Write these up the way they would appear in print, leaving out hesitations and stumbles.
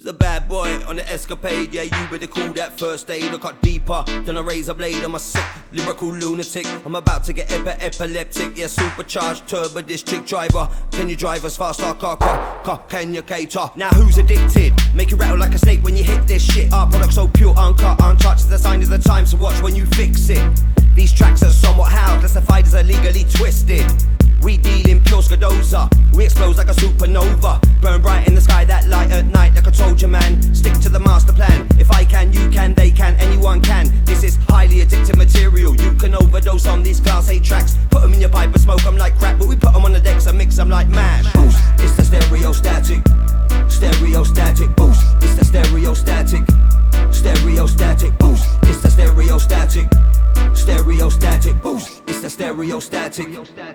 The bad boy on the escapade, yeah, you better call that first aid. I cut deeper than a razor blade. I'm a sick, lyrical lunatic. I'm about to get epileptic, yeah, supercharged turbo district driver. Can you drive as fast as car? Can you cater? Now who's addicted? Make you rattle like a snake when you hit this shit. Our product so pure, uncut, untouched. It's the sign of the times, so watch when you fix it. These tracks are somewhat how classified as illegally twisted. We deal in pure Scadoza. We explode like a supernova. Burn bright in the sky, that light at night like I told you, man. Stick to the master plan. If I can, you can, they can, anyone can. This is highly addictive material. You can overdose on these class A tracks. Put them in your pipe and smoke them like crack, but we put them on the decks and mix them like mash. Boost, it's the stereo static. Stereo static, boost. It's the stereo static. Stereo static, boost. It's the stereo static. Stereo static, boost. It's the stereo static.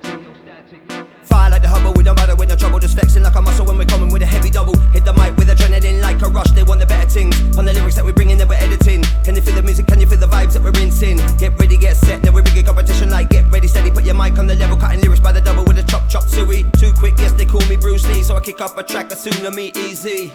Fire like the Hubble, we don't bother with no trouble. Just flexing like a muscle when we're coming with a heavy double. Hit the mic with adrenaline like a rush. They want the better things on the lyrics that we bring in that we're editing. Can you feel the music? Can you feel the vibes that we're rinsing? Get ready, get set. Now we're rigging competition like get ready, steady. Put your mic on the level, cutting lyrics by the double with a chop suey. Too quick, yes they call me Bruce Lee, so I kick up a track as soon as me easy.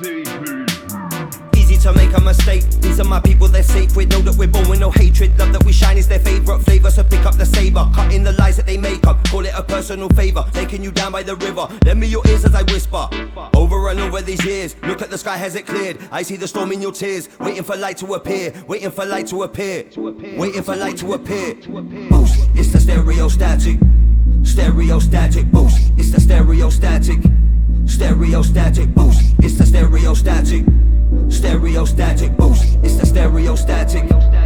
Easy to make a mistake. These are my people, they're safe. We know that we're born with no hatred. Love that we shine is their favorite flavor. So pick up the saber, cut in the lies that they make up. Call it a personal favor, taking you down by the river. Lend me your ears as I whisper. Over and over these years, look at the sky, has it cleared? I see the storm in your tears, waiting for light to appear. Waiting for light to appear. Waiting for light to appear. Boost, it's the stereo static. Stereo static, boost. It's the stereo static. Stereo static, boost. It's the stereo static. Stereo static, boost. It's the stereo static.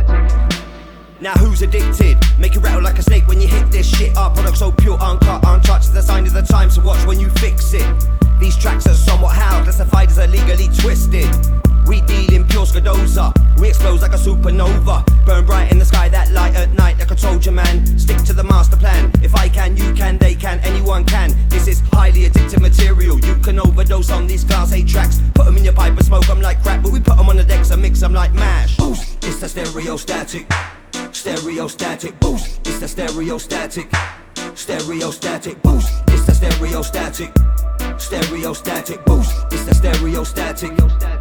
Now who's addicted? Make you rattle like a snake when you hit this shit. Our product so pure, uncut, untouched. It's the sign of the time, so watch when you fix it. These tracks are somewhat how classified as illegally twisted. We deal in pure Scadoza. We explode like a supernova. Burn bright in the sky, that light at night like I told you, man. Stick to the master plan. If I can, you can, they can, anyone can. This is highly addictive material. You can overdose on these class A tracks. Put them in your pipe and smoke them like crack, but we put them on the decks and mix them like mash. Boost, it's the stereo static. Stereo static, boost. It's the stereo static. Stereo static, boost. It's the stereo static. Stereo static, boost. It's the stereo static.